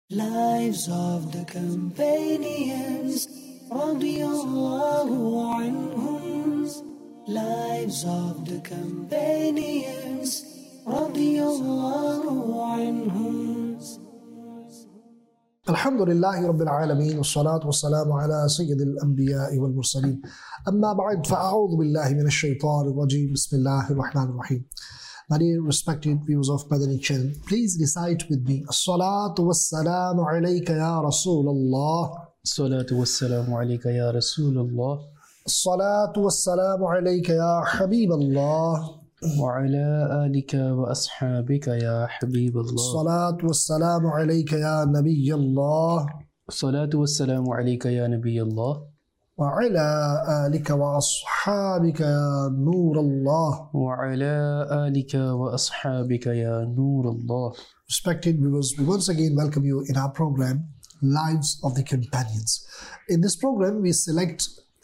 Lives of the companions, radiyallahu anhum. Lives of the companions, radiyallahu anhum. Alhamdulillahi Rabbil Alameen, wassalatu wassalamu ala Sayyidil Anbiya'i wal Mursaleen. Amma ba'd, fa'a'udhu billahi minash shaitanir rajeem. Bismillahir Rahmanir Rahim. My dear respected viewers of Madani channel, please recite with me. As-salatu wassalamu alayka ya Rasulullah. Salatu wassalamu alayka ya Rasulullah. As-salatu wassalamu alayka ya Habiballah. Wa ala alika wa ashabika ya Habiballah. As-salatu wassalamu alayka ya Nabiyallah. Salatu wassalamu alayka ya Nabiyallah. وعلى آلك وأصحابك يا نور الله. وعلى آلك وأصحابك يا نور الله. Respected viewers, we once again welcome you in our program, Lives of the Companions. In this program, we select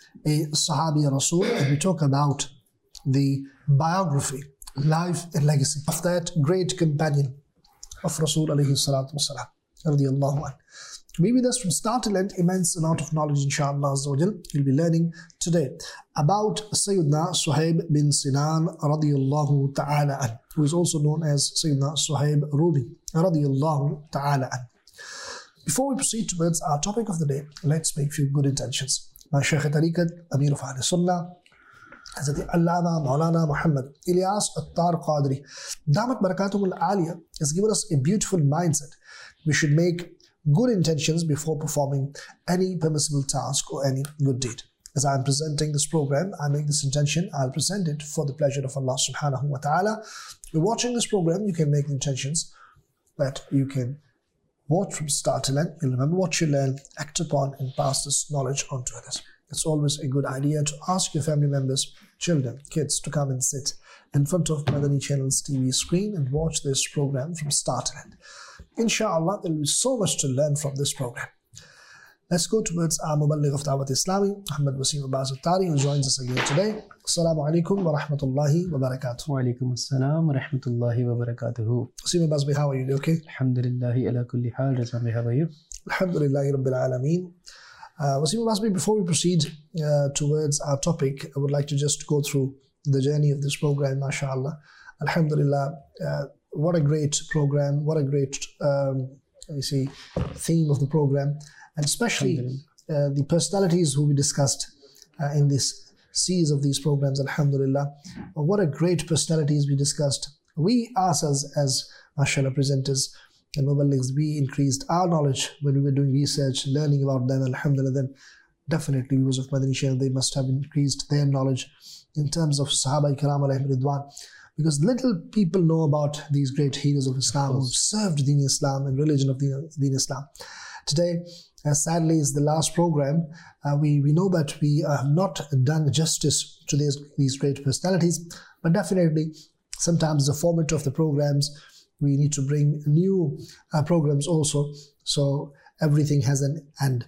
a Sahabi Rasul and we talk about the biography, life and legacy of that great companion of Rasul alayhi salatu wasalam, radiyallahu anhu. Be with us from start to end, immense amount of knowledge, inshallah azza wa jal. You'll be learning today about Sayyidina Suhaib bin Sinan radiyallahu ta'ala an, who is also known as Sayyidina Suhaib Rumi radiyallahu ta'ala an. Before we proceed towards our topic of the day, let's make a few good intentions. My Shaykh Tariqat, Amir of Ahl Sunnah, Hazrat Allama Maulana Muhammad Ilyas Attar Qadri, Damat Barakatum al-Aliyah, has given us a beautiful mindset. We should make good intentions before performing any permissible task or any good deed. As I am presenting this program, I make this intention, I'll present it for the pleasure of Allah subhanahu wa ta'ala. You're watching this program, you can make intentions that you can watch from start to end. You'll remember what you learn, act upon, and pass this knowledge on to others. It's always a good idea to ask your family members, children, kids to come and sit in front of Madani Channel's TV screen and watch this program from start to end. Inshallah, there will be so much to learn from this program. Let's go towards our Muballigh of Dawat Islami, Muhammad Wasim Abbas Attari, who joins us again today. Assalamu alaikum wa rahmatullahi wa barakatuh. Wa alaikum assalam wa rahmatullahi wa barakatuhu. Wasim Abbas, how are you? Okay? Alhamdulillahi ala kulli hal. Rizwan, how are you? Alhamdulillahi Rabbil Alameen. Wasim Abbas, before we proceed towards our topic, I would like to just go through the journey of this program, mashallah. Alhamdulillah. What a great program, what a great theme of the program, and especially the personalities who we discussed in this series of these programs, alhamdulillah. What a great personalities we discussed. We ourselves as mashallah presenters and muballighs, we increased our knowledge when we were doing research, learning about them, alhamdulillah. Then definitely viewers of Madani Channel, they must have increased their knowledge in terms of Sahaba Ikram alayhim ridwan. Because little people know about these great heroes of Islam who have served Deen Islam and religion of Deen Islam. Today, sadly, is the last program. We know that we have not done justice to these great personalities, but definitely sometimes the format of the programs, we need to bring new programs also. So everything has an end.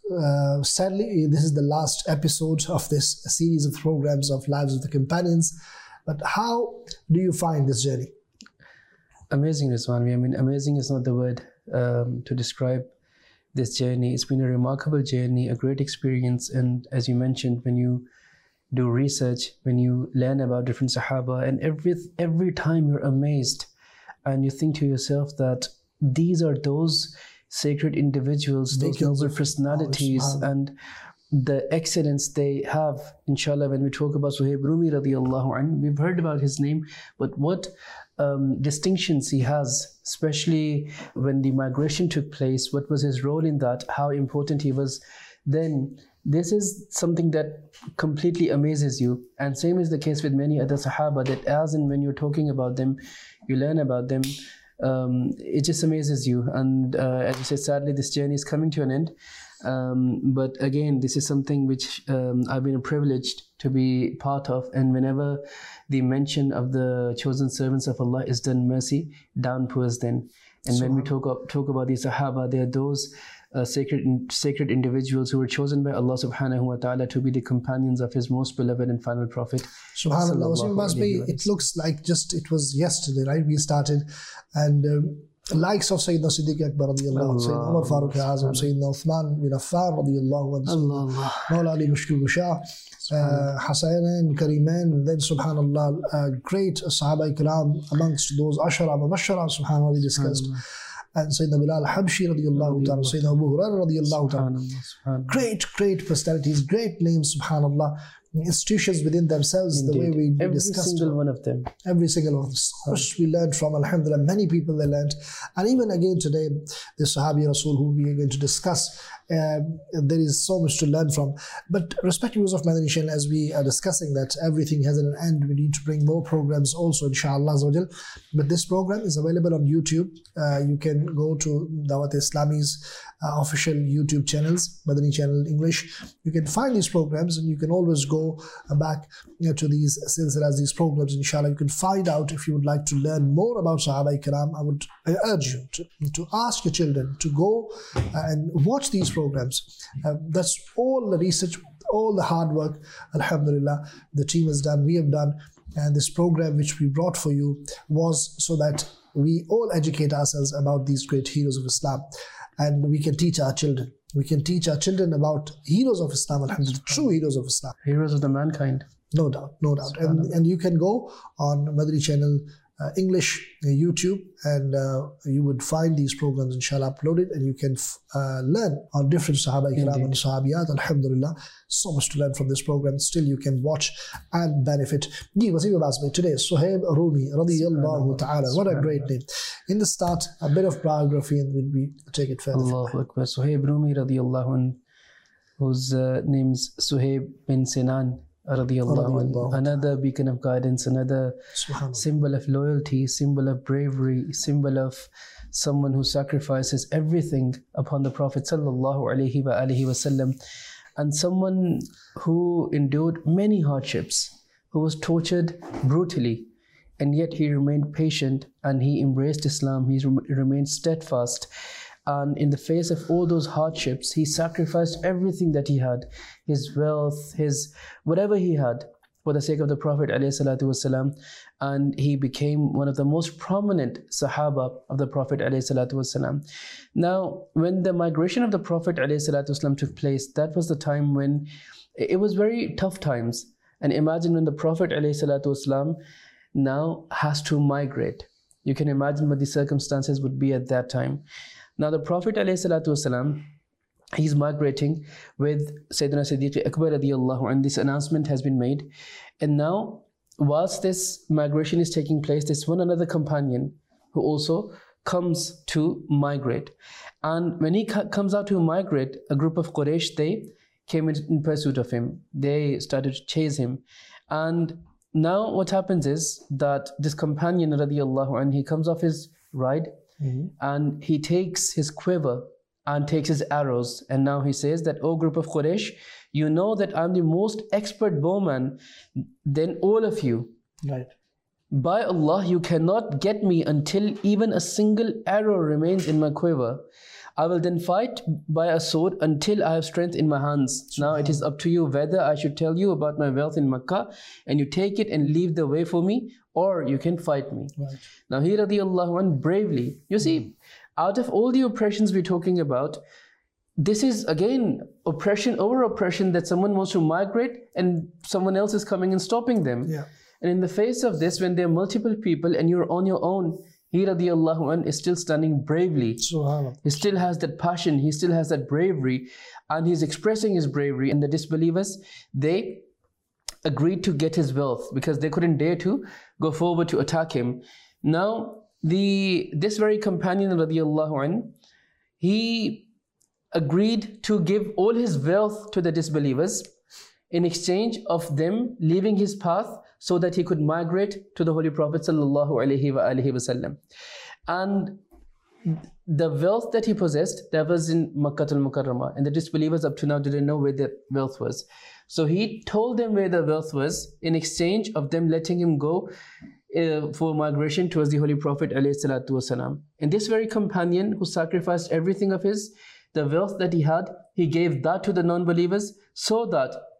Sadly, this is the last episode of this series of programs of Lives of the Companions. But how do you find this journey? Amazing, Rizwan. I mean, amazing is not the word to describe this journey. It's been a remarkable journey, a great experience. And as you mentioned, when you do research, when you learn about different Sahaba, and every time you're amazed and you think to yourself that these are those sacred individuals, those noble personalities, and the excellence they have, inshallah. When we talk about Suhaib Rumi radiyallahu anhu, we've heard about his name, but what distinctions he has, especially when the migration took place, what was his role in that, how important he was then. This is something that completely amazes you. And same is the case with many other Sahaba, that as and when you're talking about them, you learn about them, it just amazes you. And as you said, sadly, this journey is coming to an end. But again, this is something which I've been privileged to be part of, and whenever the mention of the chosen servants of Allah is done, mercy downpours then. And when we talk about the Sahaba, they are those sacred individuals who were chosen by Allah subhanahu wa ta'ala to be the companions of His most beloved and final Prophet. SubhanAllah. It looks like just it was yesterday, right? We started, and likes of Sayyidina Siddiq Akbar radiallahu anhu, Sayyidina Umar Farooq Azam, Sayyidina Uthman bin Affan radiallahu anhu, Mawla Ali Mushkil Bushah, Hasanain, Karimain, then subhanallah, great Sahaba Ikram amongst those Ashara, Mubashara, subhanallah, we discussed. And Sayyidina Bilal Habshi radiallahu ta'ala, Sayyidina Abu Hurairah radiallahu ta'ala. Great personalities, great names, subhanallah. Institutions within themselves, Indeed. The way we discussed. Every single one of them. Every single one of them. So much we learned from, alhamdulillah, many people they learned. And even again today, the Sahabi Rasul who we are going to discuss, there is so much to learn from. But respective use of Madani Channel, as we are discussing that everything has an end, we need to bring more programs also, inshallah. But this program is available on YouTube. You can go to Dawat Islami's official YouTube channels, Madani Channel English. You can find these programs and you can always go back to these silsilas, these programs, inshallah. You can find out if you would like to learn more about Sahaba Ikram. I urge you to ask your children to go and watch these programs. That's all the research, all the hard work, alhamdulillah, the team has done, we have done. And this program which we brought for you was so that we all educate ourselves about these great heroes of Islam. And we can teach our children. We can teach our children about heroes of Islam, alhamdulillah, true heroes of Islam. Heroes of the mankind. No doubt. And you can go on Madani Channel English YouTube and you would find these programs inshallah uploaded and you can learn on different Sahaba Ikram and Sahabiyat, alhamdulillah. So much to learn from this program. Still you can watch and benefit. Today, Suhaib Rumi radiyallahu ta'ala. What a great name. In the start, a bit of biography and we take it further. Allahu Akbar. Suhaib Rumi radiyallahu anhu, whose name's Suhaib bin Sinan radiyallahu anhu. Another beacon of guidance, another symbol of loyalty, symbol of bravery, symbol of someone who sacrifices everything upon the Prophet sallallahu alaihi wasallam, and someone who endured many hardships, who was tortured brutally, and yet he remained patient and he embraced Islam. He remained steadfast, and in the face of all those hardships, he sacrificed everything that he had, his wealth, his whatever he had, for the sake of the Prophet ﷺ, and he became one of the most prominent Sahaba of the Prophet ﷺ. Now, when the migration of the Prophet ﷺ took place, that was the time when it was very tough times. And imagine when the Prophet ﷺ now has to migrate. You can imagine what the circumstances would be at that time. Now the Prophet ﷺ, he's migrating with Sayyidina Siddiq Akbar radiallahu anhu. This announcement has been made. And now, whilst this migration is taking place, there's one another companion who also comes to migrate. And when he comes out to migrate, a group of Quraysh, they came in pursuit of him. They started to chase him. And now what happens is that this companion radiallahu anhu, he comes off his ride and he takes his quiver and takes his arrows. And now he says that, "O group of Quraysh, you know that I'm the most expert bowman than all of you. Right. By Allah, you cannot get me until even a single arrow remains in my quiver. I will then fight by a sword until I have strength in my hands. Now it is up to you whether I should tell you about my wealth in Makkah and you take it and leave the way for me, or you can fight me." Right. Now he radiallahu anh bravely, you see, out of all the oppressions we're talking about, this is again oppression over oppression, that someone wants to migrate and someone else is coming and stopping them. Yeah. And in the face of this, when there are multiple people and you're on your own, he radiallahu anh is still standing bravely. Subhanallah. He still has that passion, he still has that bravery, and he's expressing his bravery. And the disbelievers, they agreed to get his wealth because they couldn't dare to go forward to attack him. Now, this very companion radiallahu anh, he agreed to give all his wealth to the disbelievers in exchange of them leaving his path so that he could migrate to the Holy Prophet sallallahu alaihi wasallam. And the wealth that he possessed, that was in Makkah al-Mukarramah, and the disbelievers up to now didn't know where the wealth was. So he told them where the wealth was in exchange of them letting him go for migration towards the Holy Prophet ﷺ. And this very companion who sacrificed everything of his, the wealth that he had, he gave that to the non-believers so that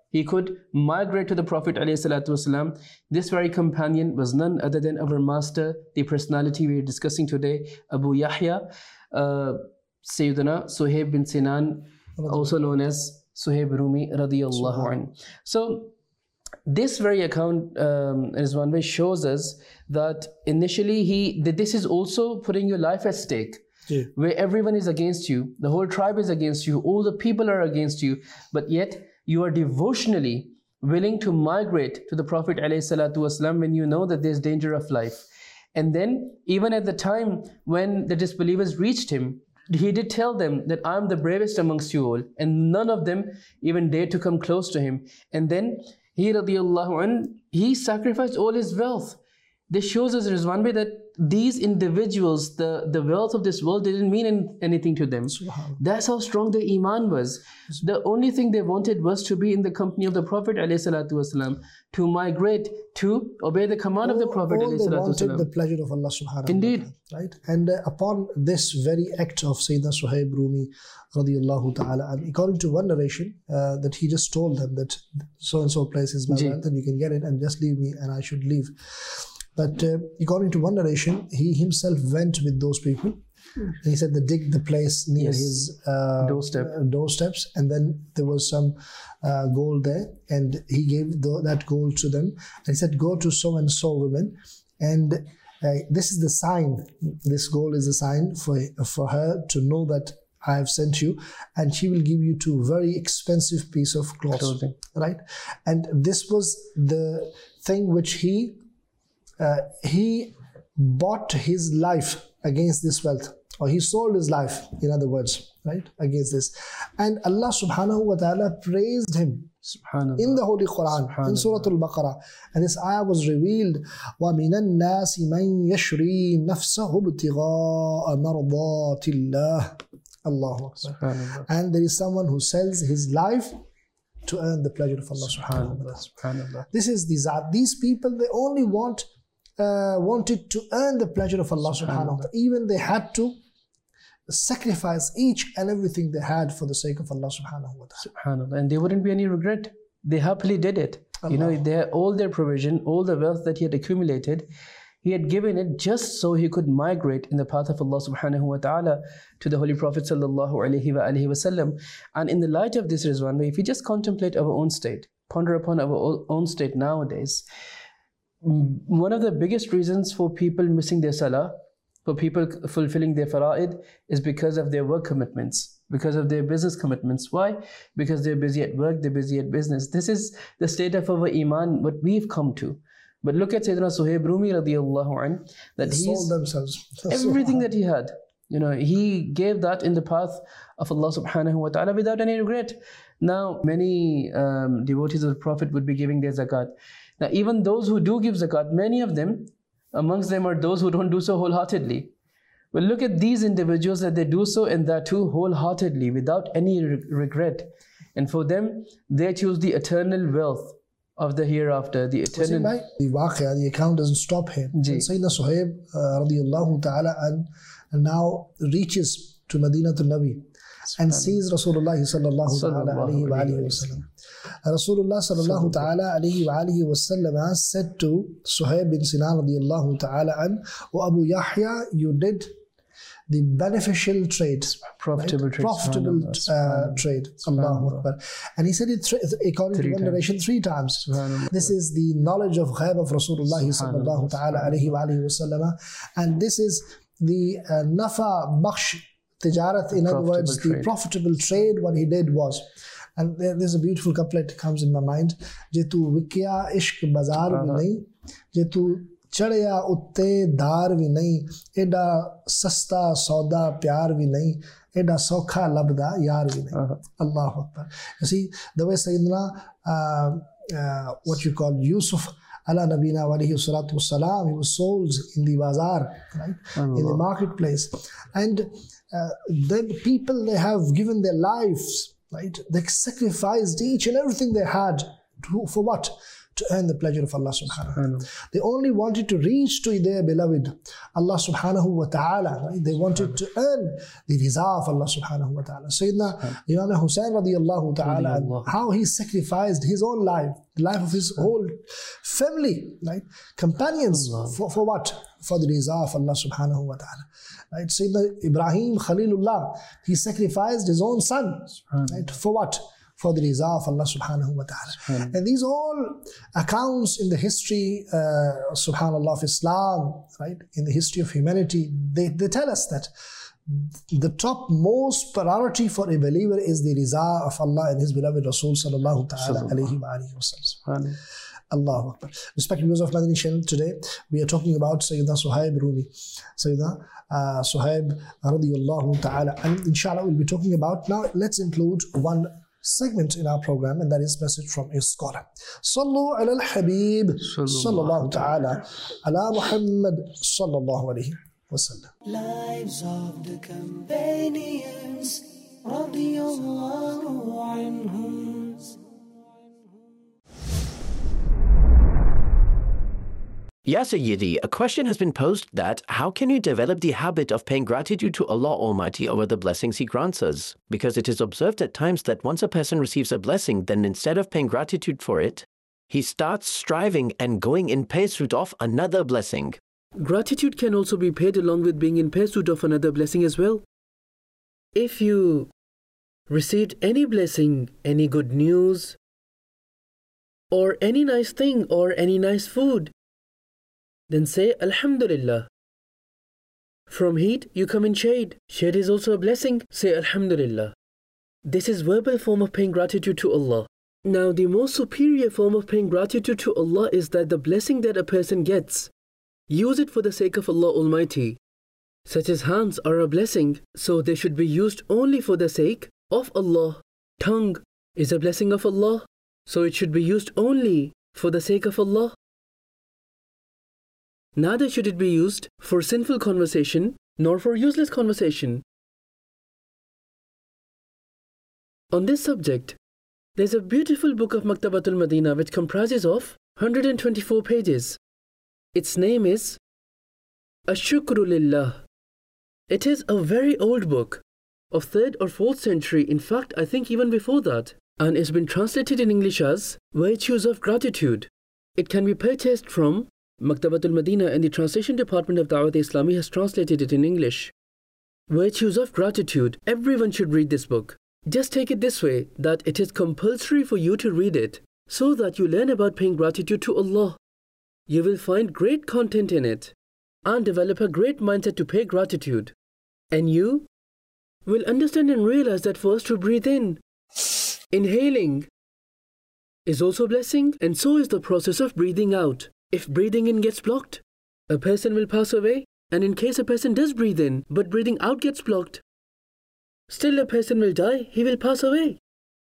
he could migrate to the Prophet ﷺ. This very companion was none other than our master, the personality we are discussing today, Abu Yahya, Sayyidina Suhaib bin Sinan, also known as Suhaib Rumi radiyallahu anhu. So this very account is one way shows us that initially this is also putting your life at stake. Yeah. Where everyone is against you, the whole tribe is against you, all the people are against you, but yet you are devotionally willing to migrate to the Prophet ﷺ when you know that there's danger of life. And then even at the time when the disbelievers reached him, he did tell them that I'm the bravest amongst you all, and none of them even dared to come close to him. And then he radiyallahu anh, he sacrificed all his wealth. This shows us, Rizwan Bhai, that these individuals, the wealth of this world didn't mean anything to them. That's how strong their iman was. The only thing they wanted was to be in the company of the Prophet ﷺ, to migrate, to obey the command of the Prophet all they wanted ﷺ. the pleasure of Allah subhanahu Indeed. wa ta'ala, right? And upon this very act of Sayyidina Suhaib Rumi radiyallahu ta'ala, and according to one narration, that he just told them that so-and-so place is my wealth and you can get it and just leave me and I should leave. But according to one narration, he himself went with those people. And he said they dig the place near his doorsteps, and then there was some gold there, and he gave that gold to them. And he said, go to so and so women, and this is the sign. This gold is a sign for her to know that I have sent you, and she will give you 2 very expensive piece of clothing, right? And this was the thing which he bought his life against this wealth, or he sold his life, in other words, right, against this. And Allah subhanahu wa ta'ala praised him in the Holy Quran, in Surah Al-Baqarah. And this ayah was revealed, وَمِنَ النَّاسِ مَنْ يَشْرِي نَفْسَهُ ابْتِغَاءَ مَرْضَاتِ اللَّهِ. Allahu Akbar. And there is someone who sells his life to earn the pleasure of Allah subhanahu wa ta'ala. This is these people, they only wanted to earn the pleasure of Allah subhanahu wa ta'ala. Even they had to sacrifice each and everything they had for the sake of Allah subhanahu wa ta'ala. SubhanAllah. And there wouldn't be any regret. They happily did it. Allah. You know, all their provision, all the wealth that he had accumulated, he had given it just so he could migrate in the path of Allah subhanahu wa ta'ala to the Holy Prophet sallallahu alaihi wasallam. And in the light of this, Rizwan, if we just contemplate our own state, ponder upon our own state nowadays, one of the biggest reasons for people missing their salah, for people fulfilling their fara'id, is because of their work commitments, because of their business commitments. Why? Because they're busy at work, they're busy at business. This is the state of our iman, what we've come to. But look at Sayyidina Suhaib Rumi radiyallahu anh, that he sold themselves. Everything that he had, you know, he gave that in the path of Allah subhanahu wa ta'ala without any regret. Now, many devotees of the Prophet would be giving their zakat. Now, even those who do give zakat, many of them, amongst them are those who don't do so wholeheartedly. Well, look at these individuals that they do so, and that too wholeheartedly, without any regret. And for them, they choose the eternal wealth of the hereafter, the eternal... The account doesn't stop here. Sayyidina Suhaib radiyallahu ta'ala and now reaches to Madinatul Nabi and sees Rasulullah sallallahu ta'ala alayhi wa alihi wa sallam. Rasulullah sallallahu ta'ala alayhi wa alihi wa sallam said to Suhaib bin Sinan radiyallahu ta'ala an, O Abu Yahya, you did the beneficial trade, profitable trade. Allahu Akbar. And he said it according to one narration 3 times. This is the knowledge of ghaib of Rasulullah sallallahu ta'ala alayhi wa alihi wa sallam, and this is the nafa bakhsh tijarat, in other words, the profitable trade. What he did was, and there's a beautiful couplet comes in my mind, je tu vikya ishq bazar bhi nahi, je tu chadya utte dar bhi nahi, eda sasta sauda pyar bhi nahi, eda sokha labda yar bhi nahi. Allahu Akbar. You see, the way Sayyidina what you call Yusuf ala nabina wa alayhi salatu wassalam, he was sold in the bazaar, right, in the marketplace, and then people, they have given their lives, right, they sacrificed each and everything they had for what? to earn the pleasure of Allah subhanahu wa ta'ala. They only wanted to reach to their beloved Allah subhanahu wa ta'ala. Right? They wanted to earn the riza of Allah subhanahu wa ta'ala. Sayyidina Imam Hussain radiallahu ta'ala, how he sacrificed his own life, the life of his whole family, right? Companions, for what? For the riza of Allah subhanahu wa ta'ala. Right? Sayyidina Ibrahim Khalilullah, he sacrificed his own son, right? For what? For the riza of Allah subhanahu wa ta'ala. And these all accounts in the history, subhanallah, of Islam, right? In the history of humanity, they tell us that the topmost priority for a believer is the riza of Allah and His beloved Rasul sallallahu ta'ala alayhi wa alihi wa sallam. Allahu Akbar. Respected viewers of Madani Channel, today we are talking about Sayyidina Suhaib Rumi. Sayyidina Suhaib radiyallahu ta'ala. And inshallah we'll be talking about, now let's include one segment in our program, and that is message from a scholar. Sallu ala al-Habib sallallahu ta'ala ala Muhammad sallallahu alayhi wa sallam. Lives of the companions, radiyallahu anhum. Ya Sayyidi, a question has been posed that how can you develop the habit of paying gratitude to Allah Almighty over the blessings He grants us? Because it is observed at times that once a person receives a blessing, then instead of paying gratitude for it, he starts striving and going in pursuit of another blessing. Gratitude can also be paid along with being in pursuit of another blessing as well. If you received any blessing, any good news, or any nice thing, or any nice food, then say Alhamdulillah. From heat, you come in shade. Shade is also a blessing. Say Alhamdulillah. This is verbal form of paying gratitude to Allah. Now, the most superior form of paying gratitude to Allah is that the blessing that a person gets, use it for the sake of Allah Almighty. Such as hands are a blessing, so they should be used only for the sake of Allah. Tongue is a blessing of Allah, so it should be used only for the sake of Allah. Neither should it be used for sinful conversation nor for useless conversation. On this subject, there's a beautiful book of Maktabatul Madinah which comprises of 124 pages. Its name is Ash-Shukru Lillah. It is a very old book of 3rd or 4th century, in fact I think even before that, and it's been translated in English as Virtues of Gratitude. It can be purchased from Maktabatul Madinah, and the translation department of Dawat Islami has translated it in English. Virtues of Gratitude. Everyone should read this book. Just take it this way, that it is compulsory for you to read it, so that you learn about paying gratitude to Allah. You will find great content in it, and develop a great mindset to pay gratitude. And you will understand and realize that for us to breathe in, inhaling, is also a blessing, and so is the process of breathing out. If breathing in gets blocked, a person will pass away, and in case a person does breathe in, but breathing out gets blocked, still a person will die, he will pass away.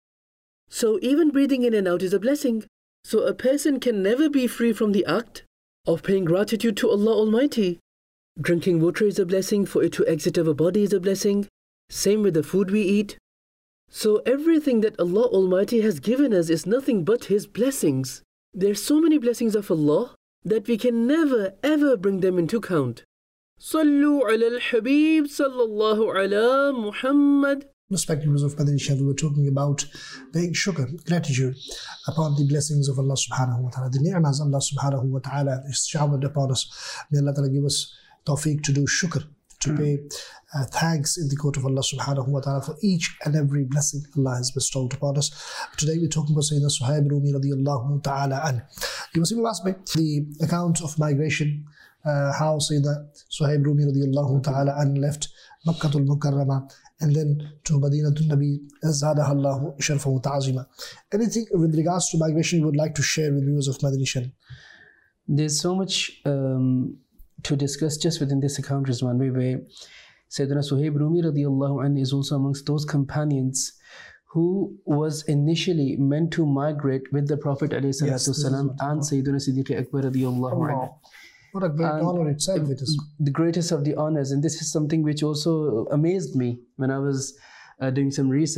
So even breathing in and out is a blessing. So a person can never be free from the act of paying gratitude to Allah Almighty. Drinking water is a blessing, for it to exit our body is a blessing. Same with the food we eat. So everything that Allah Almighty has given us is nothing but His blessings. There are so many blessings of Allah that we can never ever bring them into count. Sallu ala al-Habib sallallahu ala Muhammad. Respected viewers of Madani Channel, we were talking about paying shukr, gratitude upon the blessings of Allah subhanahu wa ta'ala. The ni'mas Allah subhanahu wa ta'ala is showered upon us. May Allah ta'ala give us tawfiq to do shukr, to pay thanks in the court of Allah subhanahu wa ta'ala for each and every blessing Allah has bestowed upon us. Today we're talking about Sayyidina Suhaib Rumi radiyallahu ta'ala an. You must have asked me the account of migration, how Sayyidina Suhaib Rumi radiyallahu ta'ala an left Makkatul Mukarramah and then to Madinatul Nabi Zadaha Allahu Sharfahu Ta'azima. Anything with regards to migration you would like to share with viewers of Madani Channel? There's so much to discuss just within this account, Rizwan, where Sayyidina Suhaib Rumi radiyallahu anhu is also amongst those companions who was initially meant to migrate with the Prophet ﷺ and Sayyidina Siddiq Akbar radiyallahu anhu. What a great honor itself it is. The greatest of the honors, and this is something which also amazed me when I was doing some research,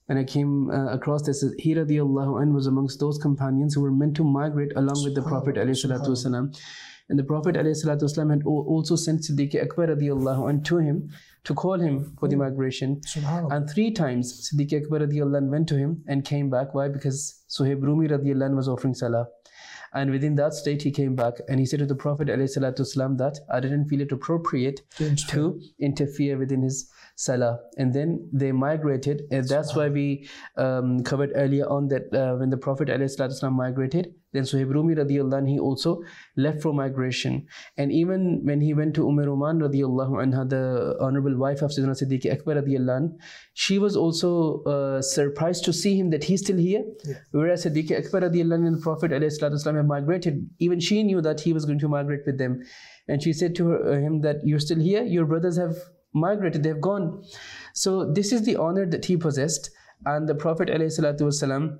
when I came across this, he radiallahu anh was amongst those companions who were meant to migrate along with the Prophet alayhi salatu wasalam. And the Prophet ﷺ had also sent Siddiq Akbar radiallahu anh to him to call him for the migration. And 3 times Siddiq Akbar radiallahu anh went to him and came back. Why? Because Suhaib Rumi radiallahu anh was offering salah. And within that state he came back and he said to the Prophet ﷺ that I didn't feel it appropriate to interfere within his salah. And then they migrated, and that's why we covered earlier on that when the Prophet ﷺ migrated, then Suhaib Rumi radiallahu anh, he also left for migration. And even when he went to Umm-Ruman radiallahu anha, the honorable wife of Sayyidina Siddiq Akbar radiallahu anh, she was also surprised to see him that he's still here. Yeah. Whereas Siddiq Akbar radiallahu anh and the Prophet ﷺ have migrated, even she knew that he was going to migrate with them. And she said to him that you're still here, your brothers have migrated, they've gone. So this is the honor that he possessed. And the Prophet ﷺ,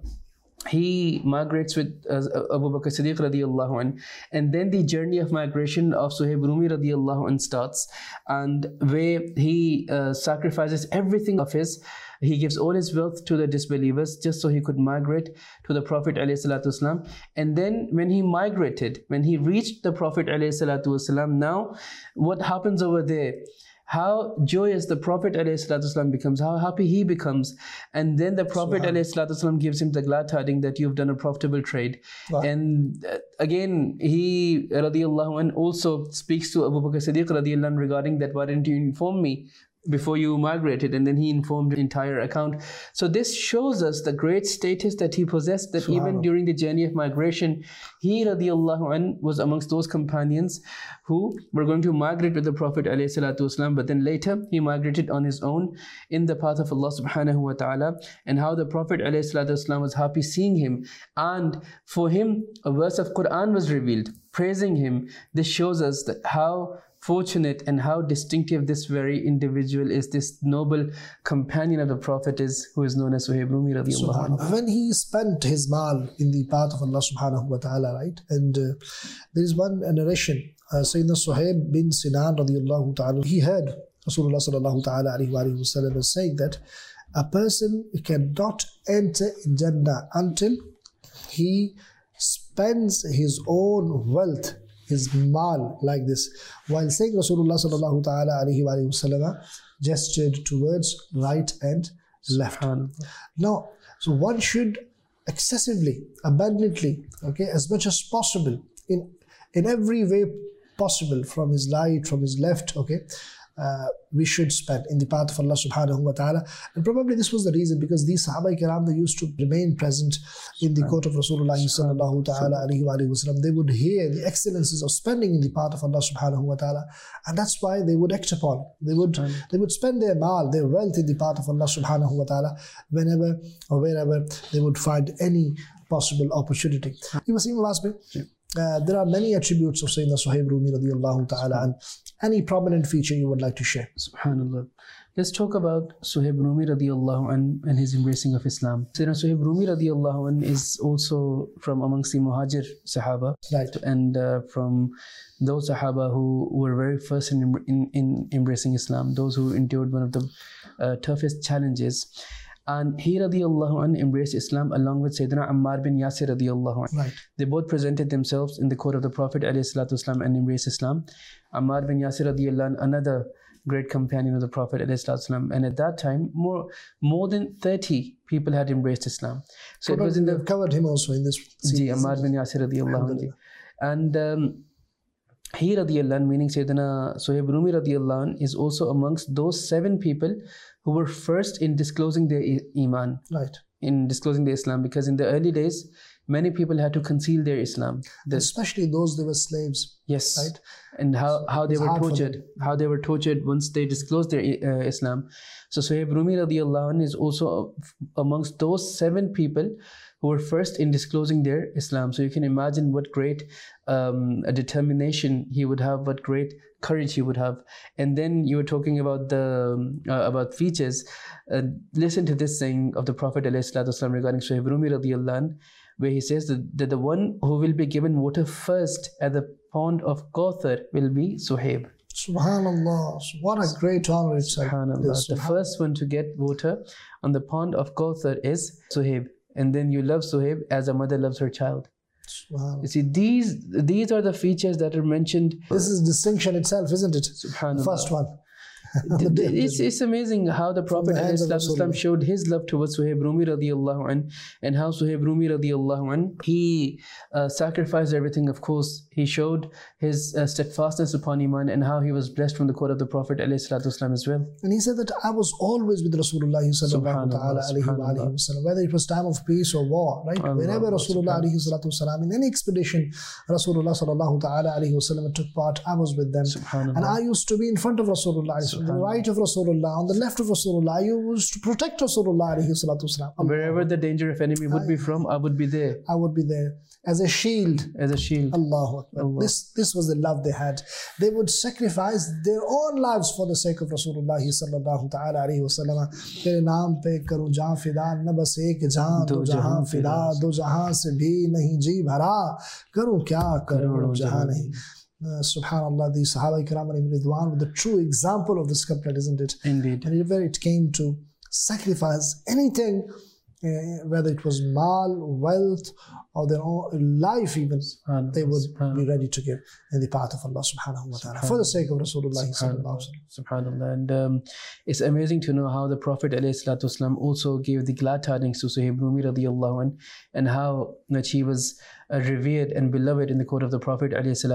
he migrates with Abu Bakr Siddiq radiallahu anh, and then the journey of migration of Suhaib Rumi radiallahu anh starts, and where he sacrifices everything of his. He gives all his wealth to the disbelievers just so he could migrate to the Prophet ﷺ. And then when he migrated, when he reached the Prophet ﷺ, now what happens over there? How joyous the Prophet ﷺ becomes, how happy he becomes. And then the Prophet ﷺ gives him the glad tidings that you've done a profitable trade. Wow. And again, he radiallahu anh also speaks to Abu Bakr Siddiq radiallahu anh regarding that, why didn't you inform me before you migrated? And then he informed the entire account. So this shows us the great status that he possessed, that even during the journey of migration, he radiallahu anh was amongst those companions who were going to migrate with the Prophet ﷺ, but then later he migrated on his own in the path of Allah subhanahu wa ta'ala, and how the Prophet ﷺ was happy seeing him, and for him a verse of Quran was revealed praising him. This shows us that how fortunate and how distinctive this very individual is, this noble companion of the Prophet is, who is known as Suhaib Rumi radiallahu anh. When he spent his mal in the path of Allah subhanahu wa ta'ala, right? And there is one narration, Sayyidina Suhaib bin Sinan radiallahu ta'ala, he heard Rasulullah sallallahu ta'ala alayhi wa sallam saying that a person cannot enter Jannah until he spends his own wealth, his mal, like this. While saying, Rasulullah sallallahu ta'ala alayhi wa sallam gestured towards right and left. Now, so one should excessively, abundantly, okay, as much as possible, in every way possible, from his right, from his left, okay, we should spend in the path of Allah subhanahu wa ta'ala. And probably this was the reason, because these Sahaba Kiram, they used to remain present in the court of Rasulullah sallallahu ta'ala alayhi wa sallam. They would hear the excellences of spending in the path of Allah subhanahu wa ta'ala, and that's why they would act upon. They would spend their mal, their wealth in the path of Allah subhanahu wa ta'ala whenever or wherever they would find any possible opportunity. You must even ask me, there are many attributes of Sayyidina Suhaib Rumi radiallahu ta'ala, and any prominent feature you would like to share? Subhanallah. Let's talk about Suhaib Rumi radiallahu anh and his embracing of Islam. Sayyidina Suhaib Rumi radiallahu anh is also from amongst the Muhajir Sahaba, right? And from those Sahaba who were very first in embracing Islam, those who endured one of the toughest challenges. And he radiallahu anh embraced Islam along with Sayyidina Ammar bin Yasir radiallahu anh. Right. They both presented themselves in the court of the Prophet ﷺ and embraced Islam. Ammar bin Yasir radiallahu anh, another great companion of the Prophet ﷺ. And at that time, more than 30 people had embraced Islam. So it was in the... We've covered him also in this series. Ammar bin Yasir radiallahu anh. And he radiallahu anh, meaning Sayyidina Suhaib Rumi radiallahu anh, is also amongst those 7 people who were first in disclosing their Iman, right? In disclosing their Islam, because in the early days, many people had to conceal their Islam. Especially those that were slaves. Yes. Right? And how they were tortured, once they disclosed their Islam. So Suhaib Rumi radiallahu anh is also amongst those 7 people who were first in disclosing their Islam. So you can imagine what great a determination he would have, what great courage he would have. And then you were talking about about features. Listen to this saying of the Prophet ﷺ regarding Suhaib Rumi radiallahu anh, where he says that the one who will be given water first at the pond of Kauthar will be Suhaib. Subhanallah. What a great honor it's like. SubhanAllah. The first one to get water on the pond of Kawthar is Suhaib. And then you love Suhaib as a mother loves her child. You see, these are the features that are mentioned. This is distinction itself, isn't it? SubhanAllah. The first one. It's amazing how the Prophet ﷺ showed his love towards Suhaib Rumi radiallahu anh, and how Suhaib Rumi radiallahu anh, he sacrificed everything. Of course, he showed his steadfastness upon Iman, and how he was blessed from the court of the Prophet ﷺ as well. And he said that I was always with Rasulullah sallallahu ta'ala alayhi wa alihi wasallam, whether it was time of peace or war, right? Whenever Rasulullah alayhi salatu wasalam, in any expedition Rasulullah sallallahu ta'ala alayhi wasallam took part, I was with them. And I used to be in front of Rasulullah, on the right of Rasulullah, on the left of Rasulullah. I used to protect Rasulullah alayhi salatu wasalam. Wherever the danger of enemy would be from, I would be there. I would be there as a shield. As a shield. Allahu Akbar. Allah. This was the love they had. They would sacrifice their own lives for the sake of Rasulullah sallallahu ta'ala alayhi wa sallam. Tere naam pe karu jaan fida, na bas ek jaan do jahan fida, do jahan se bhi nahi ji bhara, karu kya karu jahan nahi. Subhanallah, the Sahaba Ikram alayhim ridwan were the true example of this couplet, isn't it? Indeed. And where it came to sacrifice anything, whether it was mal, wealth, or their own life even, they would be ready to give in the path of Allah subhanahu wa ta'ala for the sake of Rasulullah sallallahu alaihi wasallam. SubhanAllah. And it's amazing to know how the Prophet ﷺ also gave the glad tidings to Suhaib Rumi radiallahu anh, and how much he was revered and beloved in the court of the Prophet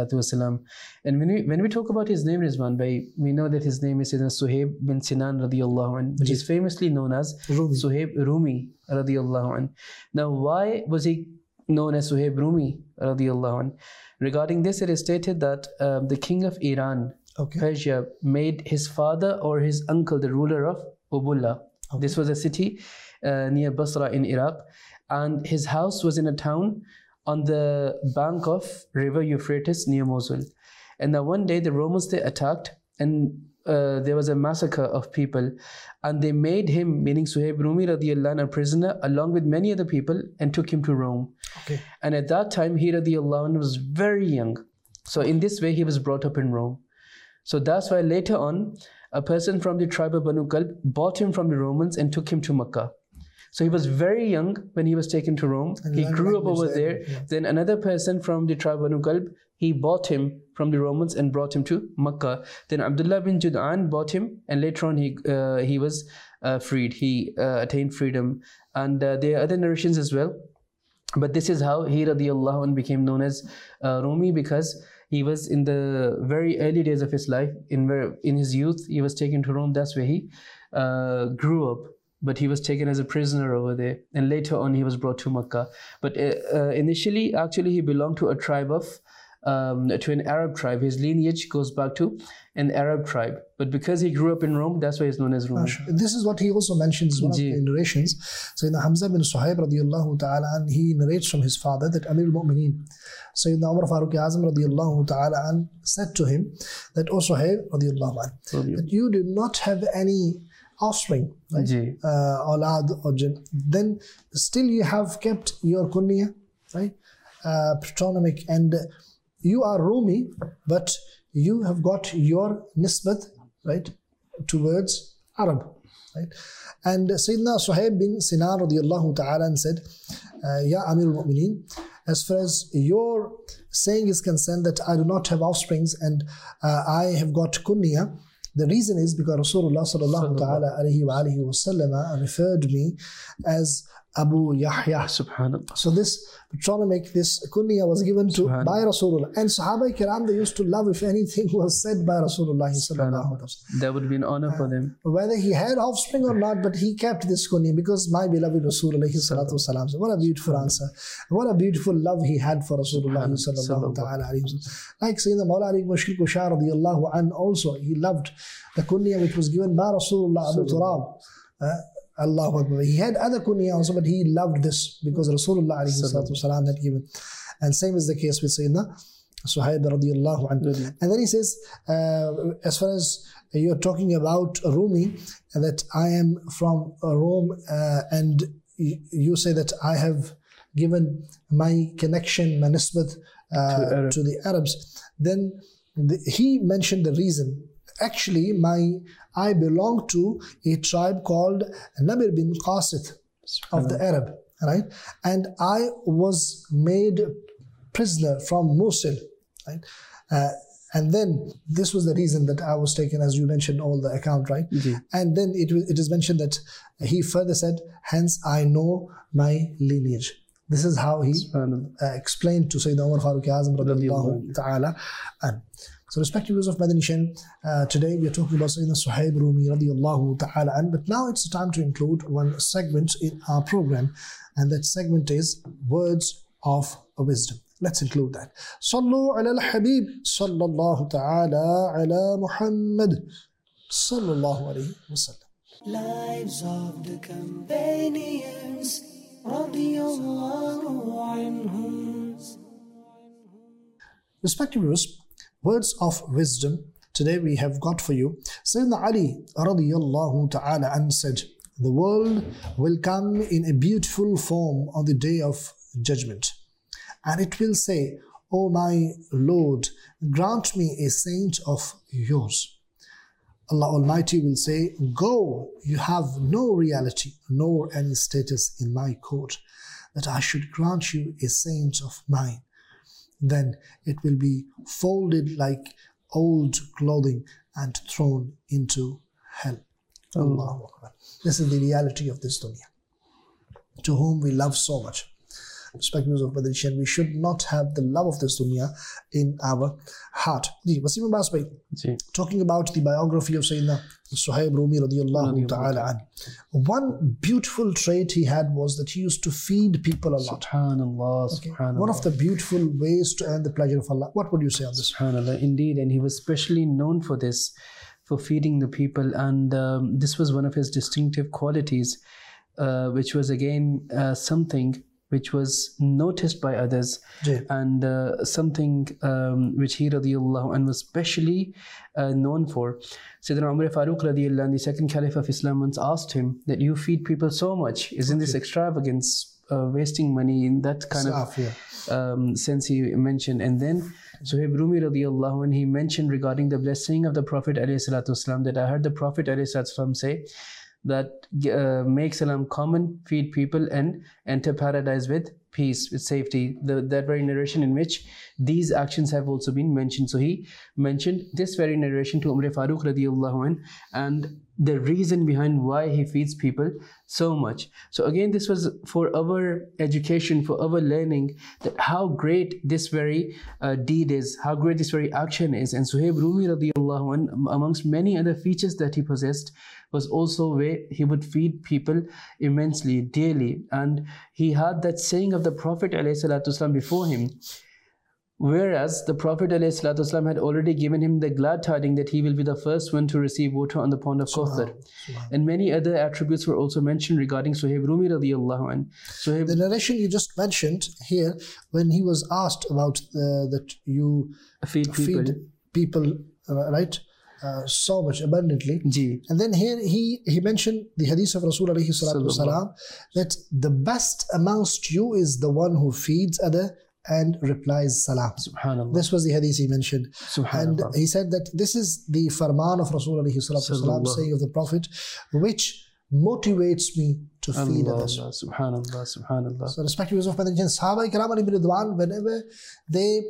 ﷺ. And when we talk about his name, Rizwan Bhai, we know that his name is Suhaib bin Sinan radiallahu anh, which is famously known as Suhaib Rumi radiallahu anh. Now, why was he known as Suhaib Rumi radiallahu anh? Regarding this, it is stated that the king of Iran, Persia, made his father or his uncle the ruler of Ubulla. This was a city near Basra in Iraq, and his house was in a town on the bank of river Euphrates near Mosul. And now one day the Romans, they attacked, and there was a massacre of people, and they made him, meaning Suhaib Rumi radiallahu anh, a prisoner along with many other people, and took him to Rome. And at that time he radiallahu anh was very young. So in this way he was brought up in Rome. So that's why later on a person from the tribe of Banu Kalb bought him from the Romans and took him to Makkah. So he was very young when he was taken to Rome. He grew up over there. Then another person from the tribe of Banu Kalb, he bought him from the Romans and brought him to Makkah. Then Abdullah bin Jud'an bought him, and later on he was freed. He attained freedom. And there are other narrations as well. But this is how he radiallahu anh became known as Rumi, because he was in the very early days of his life, in his youth, he was taken to Rome. That's where he grew up. But he was taken as a prisoner over there, and later on he was brought to Makkah. But initially, actually, he belonged to a tribe of, to an Arab tribe. His lineage goes back to an Arab tribe. But because he grew up in Rome, that's why he's known as Rumi. This is what he also mentions in one of the narrations. Sayyidina Hamza bin Suhaib radiallahu ta'ala, and he narrates from his father that Amir al-Mu'mineen, Sayyidina Umar Farooq Azam radiallahu ta'ala, and said to him that, O Suhaib radiallahu anh, that you did not have any offspring, right? Aulad or jinn. Then still you have kept your kunya, right? Patronymic, and you are Rumi, but you have got your nisbat, right, towards Arab, right? And Sayyidina Suhaib bin Sinan radiallahu ta'ala and said, Ya Amir al-Mu'mineen, as far as your saying is concerned that I do not have offsprings and I have got kunya, the reason is because Rasulullah sallallahu ta'ala alayhi wa alihi wa sallam referred me as Abu Yahya. Subhanallah. So this patronymic, this kunya was given to by Rasulullah. And Sahaba Kiram, they used to love if anything was said by Rasulullah sallallahu alaihi wasallam. That would be an honor for them. Whether he had offspring or not, but he kept this kunya because my beloved Rasulullah sallallahu alaihi wasallam. What a beautiful answer. What a beautiful love he had for Rasulullah sallallahu alaihi wasallam. Like Sayyidina Mawla Ali Mushkil Kushar radiyallahu anhu also, he loved the kunya which was given by Rasulullah Abu Turab. Allahu Akbar. He had other kunya also, but he loved this because Rasulullah ﷺ had given. And same is the case with Sayyidina Suhaib radiallahu anhu. And then he says, as far as you're talking about Rumi, that I am from Rome, and you say that I have given my connection, my nisbat to the Arabs, then he mentioned the reason. Actually, I belong to a tribe called Namir bin Qasit of the Arab, right? And I was made prisoner from Mosul, right? And then this was the reason that I was taken, as you mentioned, all the account, right? And then it is mentioned that he further said, hence I know my lineage. This is how he explained to Sayyidina Umar Farooq Azam radiyallahu ta'ala. So respected viewers of Madani Channel, today we are talking about Sayyidina Suhaib Rumi radiyallahu ta'ala an, but now it's time to include one segment in our program, and that segment is Words of Wisdom. Let's include that. Sallu ala al-Habib sallallahu ta'ala ala Muhammad sallallahu alayhi wa sallam. Lives of the companions, radiyallahu anhum. Respected viewers, words of wisdom. Today we have got for you Sayyidina Ali radiyallahu ta'ala an said, the world will come in a beautiful form on the day of judgment, and it will say, O my Lord, grant me a saint of yours. Allah Almighty will say, go, you have no reality nor any status in my court, that I should grant you a saint of mine. Then it will be folded like old clothing and thrown into hell. Allahu Akbar. This is the reality of this dunya, to whom we love so much. Respected viewers of Madani Channel, we should not have the love of this dunya in our heart. Wasim Abbas bhai, talking about the biography of Sayyidina Suhaib Rumi radiyallahu ta'ala an. One beautiful trait he had was that he used to feed people a lot. Subhanallah, subhanallah. One of the beautiful ways to earn the pleasure of Allah. What would you say on this? Subhanallah, indeed, and he was specially known for this, for feeding the people, and this was one of his distinctive qualities, which was again something which was noticed by others, and something which he radiyallahu anhu was specially known for. Sayyidina Umar Farooq radiyallahu anhu, the second caliph of Islam, once asked him that you feed people so much, isn't this extravagance, wasting money, in that kind of sense he mentioned. And then Suhaib Rumi radiyallahu anhu, he mentioned regarding the blessing of the Prophet alayhi salatu wasalam, that I heard the Prophet alayhi salatu wasalam say that make salam common, feed people, and enter paradise with peace, with safety. That very narration in which these actions have also been mentioned. So he mentioned this very narration to Umar Farooq radiyallahu anh, and the reason behind why he feeds people so much. So again, this was for our education, for our learning, that how great this very deed is, how great this very action is. And Suhaib Rumi radiyallahu anh, amongst many other features that he possessed, was also where he would feed people immensely, daily. And he had that saying of the Prophet ﷺ before him, whereas the Prophet ﷺ had already given him the glad tidings that he will be the first one to receive water on the pond of Kawthar. And many other attributes were also mentioned regarding Suhaib Rumi radiyallahu anh. The narration you just mentioned here, when he was asked about that you feed people, right? So much abundantly. And then here he mentioned the hadith of Rasul alayhi salatu wasalam, that the best amongst you is the one who feeds other and replies salam. Subhanallah. This was the hadith he mentioned. And he said that this is the farman of Rasul alayhi salatu wasalam, saying of the Prophet, which motivates me to feed others. Subhanallah, subhanallah. So respected viewers of Madani Channel, Sahaba Ikram alayhim ridwan, whenever they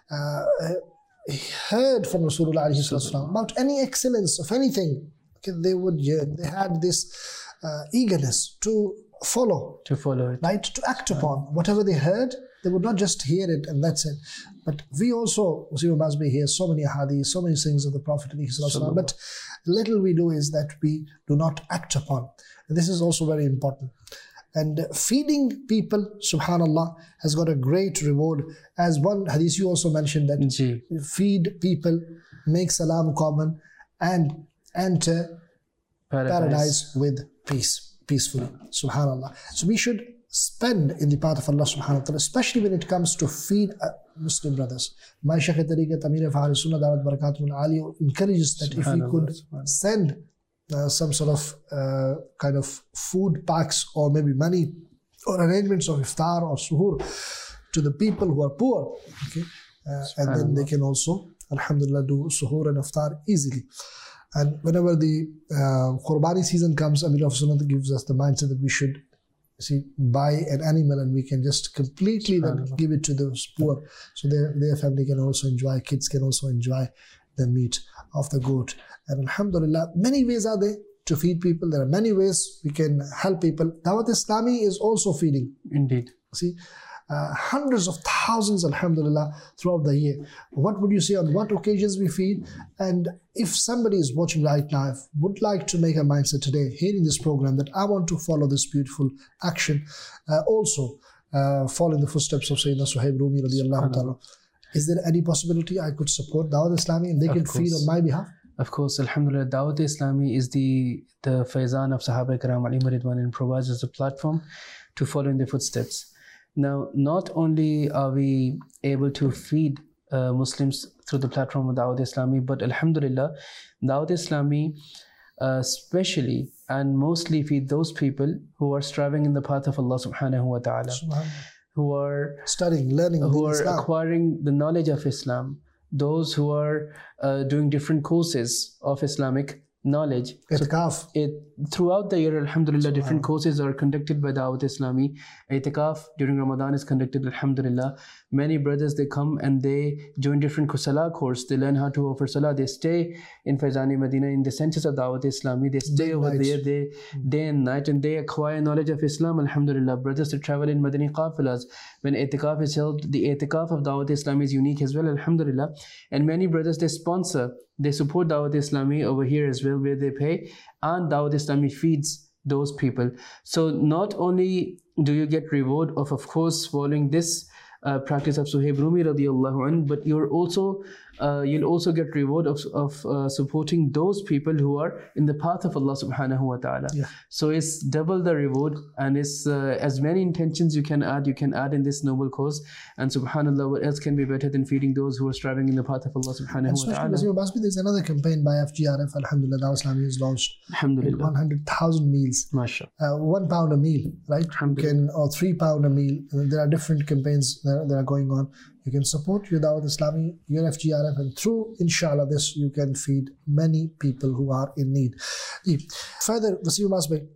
heard from Rasulullah alayhi salatu about any excellence of anything, okay, they had this eagerness to follow it, right? To act upon whatever they heard. They would not just hear it and that's it. But we also, Wasim Abbas bhai, hear so many hadiths, so many things of the Prophet alayhi salatu, but little we do is that we do not act upon. And this is also very important. And feeding people, subhanallah, has got a great reward. As one hadith you also mentioned, that feed people, make salam common, and enter paradise with peacefully. Subhanallah. So we should spend in the path of Allah subhanahu wa ta'ala, especially when it comes to feed Muslim brothers. My Shaykh Tariqat Amir of Ahlul Sunnah Dawat Barakatuh Ali encourages that if we could send some sort of kind of food packs, or maybe money, or arrangements of iftar or suhoor to the people who are poor, okay, and then they can also alhamdulillah, do suhoor and iftar easily. And whenever the Qurbani season comes, Amir of Sunnah gives us the mindset that we should buy an animal and we can just completely then give it to those poor, so their family can also enjoy, kids can also enjoy the meat of the goat. And alhamdulillah, many ways are there to feed people. There are many ways we can help people. Dawat Islami is also feeding. Indeed. Hundreds of thousands, alhamdulillah, throughout the year. What would you say on what occasions we feed? And if somebody is watching right now, would like to make a mindset today, hearing this program, that I want to follow this beautiful action, also following the footsteps of Sayyidina Suhaib Rumi radiallahu ta'ala, is there any possibility I could support Dawat Islami and they can feed on my behalf? Of course, alhamdulillah, Dawat Islami is the Faizan of Sahaba Karam alayhim ridwan, and provides us a platform to follow in their footsteps. Now, not only are we able to feed Muslims through the platform of Dawat Islami, but alhamdulillah, Dawat Islami especially and mostly feed those people who are striving in the path of Allah subhanahu wa ta'ala, who are studying, learning, who are Islam, acquiring the knowledge of Islam, those who are doing different courses of Islamic knowledge. Itikaf. Throughout the year, alhamdulillah, different courses are conducted by Dawat Islami. Itikaf during Ramadan is conducted, alhamdulillah. Many brothers, they come and they join different salah course. They learn how to offer salah. They stay in Faizani Medina in the centers of Dawat Islami. They stay over there day and night, and they acquire knowledge of Islam, alhamdulillah. Brothers, they travel in Madani qafilas. When itikaf is held, the itikaf of Dawat Islami is unique as well, alhamdulillah. And many brothers, they support Dawat Islami over here as well, where they pay, and Dawat Islami feeds those people. So not only do you get reward of course, following this practice of Suhaib Rumi radiallahu anh, but you'll also get reward of supporting those people who are in the path of Allah subhanahu wa ta'ala. So it's double the reward, and it's as many intentions you can add in this noble cause. And subhanallah, what else can be better than feeding those who are striving in the path of Allah subhanahu wa ta'ala. There's another campaign by FGRF, alhamdulillah, Dawat Islami has launched. Alhamdulillah. 100,000 meals. Mashallah. £1 a meal, right? Or £3 a meal. There are different campaigns that are going on. You can support your Dawat Islami, your FGRF, and through, inshallah, this you can feed many people who are in need. Further, Wasim Abbas Bhai,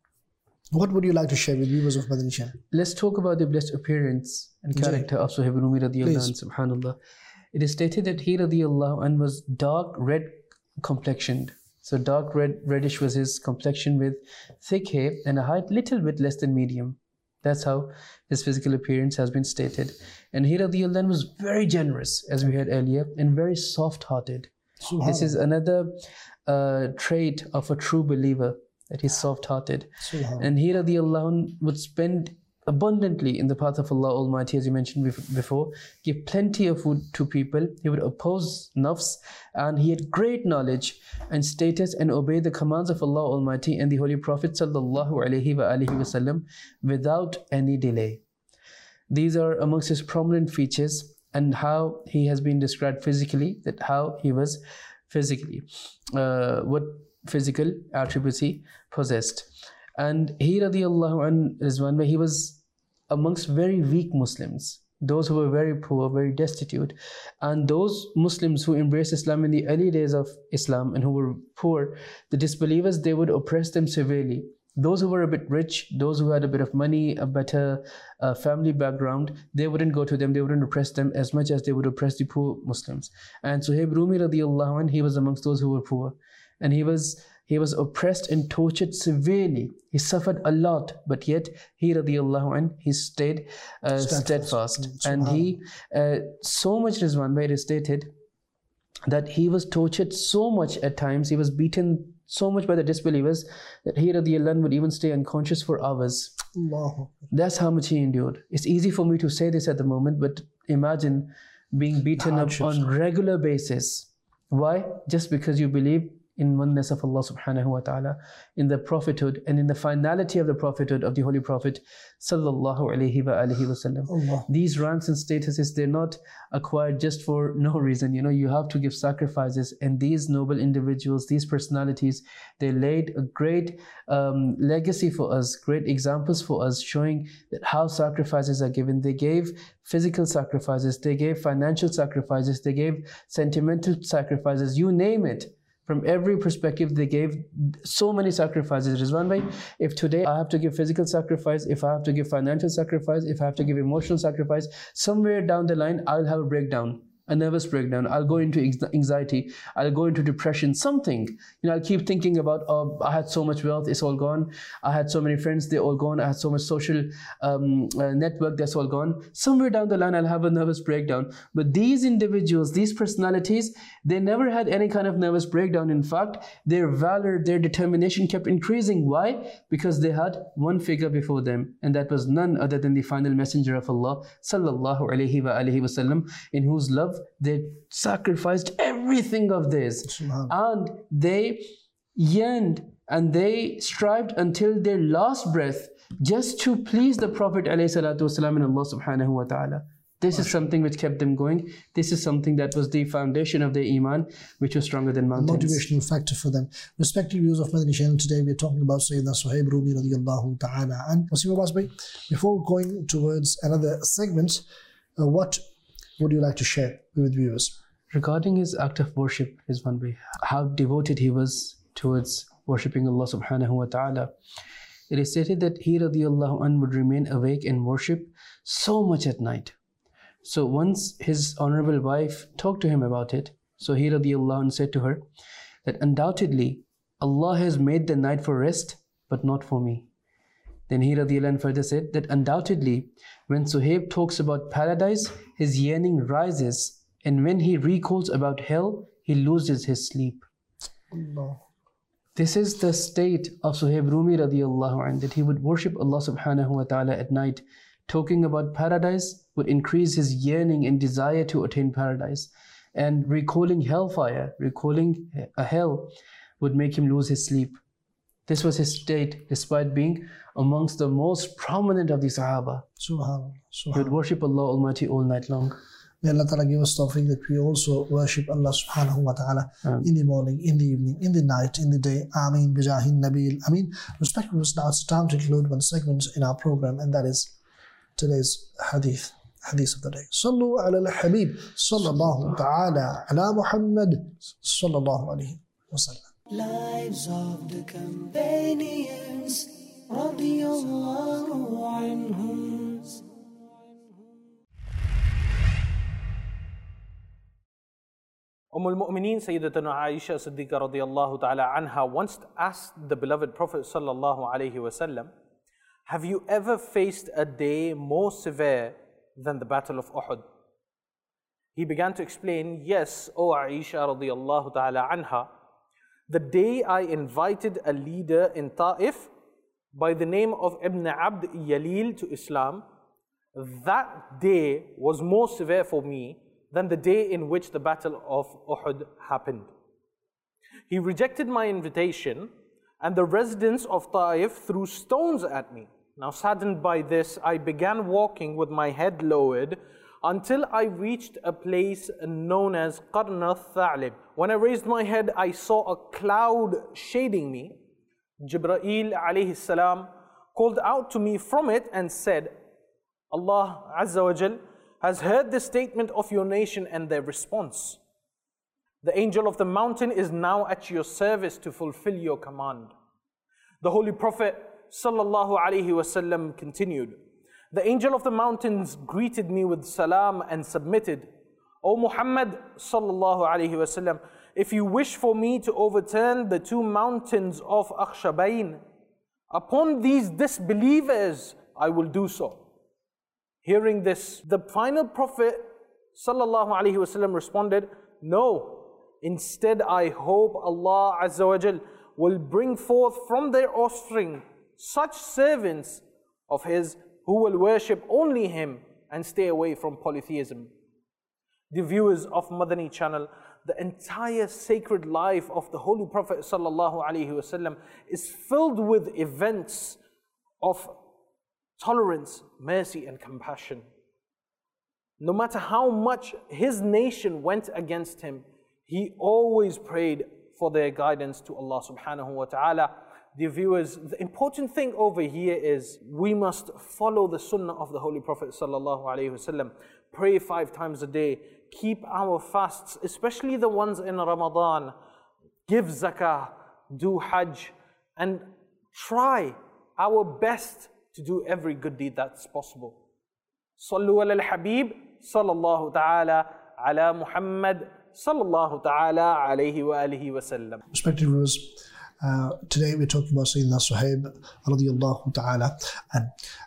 what would you like to share with viewers of Madani Channel? Let's talk about the blessed appearance and character of Suhaib Rumi radiallahu anh, subhanallah. It is stated that he radiallahu anh was dark red complexioned. So dark reddish was his complexion, with thick hair and a height little bit less than medium. That's how his physical appearance has been stated. And he radiallahu anh was very generous, as we heard earlier, and very soft-hearted. This is another trait of a true believer, that he's soft-hearted. And he radiallahu anh would spend abundantly in the path of Allah Almighty, as you mentioned before, give plenty of food to people. He would oppose nafs, and he had great knowledge and status, and obey the commands of Allah Almighty and the Holy Prophet sallallahu alaihi wasallam without any delay. These are amongst his prominent features, and how he has been described physically, that how he was physically, what physical attributes he possessed. And he radiallahu anh is one where he was amongst very weak Muslims, those who were very poor, very destitute, and those Muslims who embraced Islam in the early days of Islam and who were poor, the disbelievers, they would oppress them severely. Those who were a bit rich, those who had a bit of money, a better family background, they wouldn't go to them, they wouldn't oppress them as much as they would oppress the poor Muslims. And Suhaib Rumi radiallahu anh, he was amongst those who were poor, and he was oppressed and tortured severely. He suffered a lot, but yet he radiallahu anh, he stayed steadfast. And he, so much, Rizwan Bhai, is stated that he was tortured so much at times, he was beaten so much by the disbelievers, that he radiallahu anh would even stay unconscious for hours. That's how much he endured. It's easy for me to say this at the moment, but imagine being beaten up on regular basis. Why? Just because you believe in oneness of Allah subhanahu wa ta'ala, in the prophethood and in the finality of the prophethood of the Holy Prophet sallallahu alaihi wasallam. These ranks and statuses, they're not acquired just for no reason. You have to give sacrifices, and these noble individuals, these personalities, they laid a great legacy for us, great examples for us, showing that how sacrifices are given. They gave physical sacrifices, they gave financial sacrifices, they gave sentimental sacrifices, you name it. From every perspective, they gave so many sacrifices. Rizwan bhai, if today I have to give physical sacrifice, if I have to give financial sacrifice, if I have to give emotional sacrifice, somewhere down the line, I'll have a breakdown, a nervous breakdown. I'll go into anxiety. I'll go into depression, something. I'll keep thinking about, oh, I had so much wealth, it's all gone. I had so many friends, they're all gone. I had so much social network, that's all gone. Somewhere down the line, I'll have a nervous breakdown. But these individuals, these personalities, they never had any kind of nervous breakdown. In fact, their valor, their determination kept increasing. Why? Because they had one figure before them, and that was none other than the final messenger of Allah, sallallahu alaihi wasallam, in whose love they sacrificed everything of theirs, and they yearned and they strived until their last breath just to please the Prophet ﷺ and Allah subhanahu wa ta'ala. This is something which kept them going. This is something that was the foundation of their iman, which was stronger than mountains. Motivational factor for them. Respective views of Madani channel, today we are talking about Sayyidina Suhaib Rumi radiyallahu ta'ala. And Wasim Abbas bhai, before going towards another segment, what would you like to share with viewers? Regarding his act of worship, Rizwan bhai, how devoted he was towards worshipping Allah subhanahu wa ta'ala. It is stated that he radiyallahu anh would remain awake and worship so much at night. So once his honorable wife talked to him about it, so he radiyallahu anh said to her that undoubtedly Allah has made the night for rest, but not for me. Then he radiyallahu anh further said that undoubtedly when Suhaib talks about paradise, his yearning rises, and when he recalls about hell, he loses his sleep. Allah. This is the state of Suhaib Rumi radiyallahu anh, that he would worship Allah subhanahu wa ta'ala at night. Talking about paradise would increase his yearning and desire to attain paradise. And recalling hellfire, recalling a hell, would make him lose his sleep. This was his state, despite being amongst the most prominent of the Sahaba. Subhanallah. He would worship Allah Almighty all night long. May Allah Ta'ala give us tawfiq that we also worship Allah subhanahu wa ta'ala in the morning, in the evening, in the night, in the day. Ameen. Bijahin Nabil. Ameen. Respected viewers, now it's time to conclude one segment in our program, and that is today's hadith of the day. Sallu ala al-Habib sallallahu ta'ala ala Muhammad sallallahu alayhi wa sallam. Lives of the companions, radiyallahu anhum. al-Mu'mineen Sayyidatuna Aisha Siddiqa radiyallahu ta'ala anha once asked the beloved Prophet sallallahu alayhi wasallam, have you ever faced a day more severe than the Battle of Uhud? He began to explain, yes, O Aisha radiyallahu ta'ala anha, the day I invited a leader in Ta'if by the name of Ibn Abd Yalil to Islam, that day was more severe for me than the day in which the Battle of Uhud happened. He rejected my invitation, and the residents of Ta'if threw stones at me. Now, saddened by this, I began walking with my head lowered until I reached a place known as Qarn al-Tha'lib. When I raised my head, I saw a cloud shading me. Jibreel alayhi salam called out to me from it and said, Allah Azza wa Jal has heard the statement of your nation and their response. The angel of the mountain is now at your service to fulfill your command. The Holy Prophet sallallahu alaihi wasallam continued, the angel of the mountains greeted me with salam and submitted, O Muhammad sallallahu alaihi wasallam, if you wish for me to overturn the two mountains of Akhshabain upon these disbelievers, I will do so. Hearing this, the final Prophet sallallahu alaihi wasallam responded, no, instead I hope Allah Azza wa Jal will bring forth from their offspring such servants of His who will worship only Him and stay away from polytheism. The viewers of Madani channel, the entire sacred life of the Holy Prophet ﷺ is filled with events of tolerance, mercy and compassion. No matter how much his nation went against him, he always prayed for their guidance to Allah subhanahu wa ta'ala. Dear viewers, the important thing over here is we must follow the sunnah of the Holy Prophet sallallahu alaihi wasallam. Pray 5 times a day, keep our fasts, especially the ones in Ramadan, give zakah, do hajj, and try our best to do every good deed that's possible. Sallu ala al-Habib sallallahu ta'ala ala Muhammad sallallahu ta'ala alayhi wa alihi wa sallam. Respected viewers, today we're talking about Sayyidina Suhaib radiyallahu ta'ala. And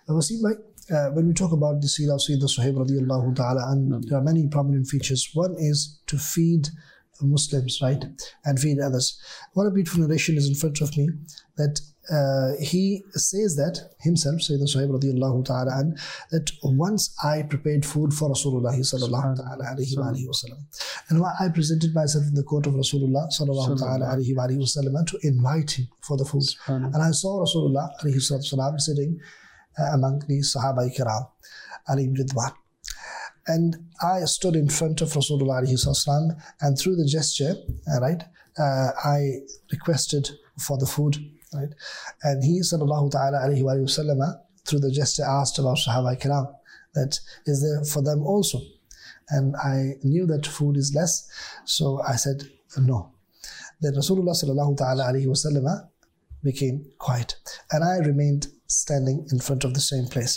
when we talk about the seerah of Sayyidina Suhaib radiyallahu ta'ala, and there are many prominent features. One is to feed Muslims, right? And feed others. What a beautiful narration is in front of me, that he says that himself, Sayyidina Suhaib radiyallahu ta'ala, and that once I prepared food for Rasulullah sallallahu ta'ala alayhi wa alihi wa sallam, and I presented myself in the court of Rasulullah sallallahu ta'ala alayhi wa alihi wa sallam to invite him for the food. And I saw Rasulullah alayhi sallam sitting among the Sahaba Kiram alayhi ridwan. And I stood in front of Rasulullah alayhi sallam, and through the gesture, I requested for the food. Right? And he sallallahu ta'ala alayhi wa sallam, through the gesture, asked about Sahaba Kiram, that is there for them also? And I knew that food is less, so I said no. Then Rasulullah sallallahu ta'ala alayhi wa sallam became quiet, and I remained standing in front of the same place.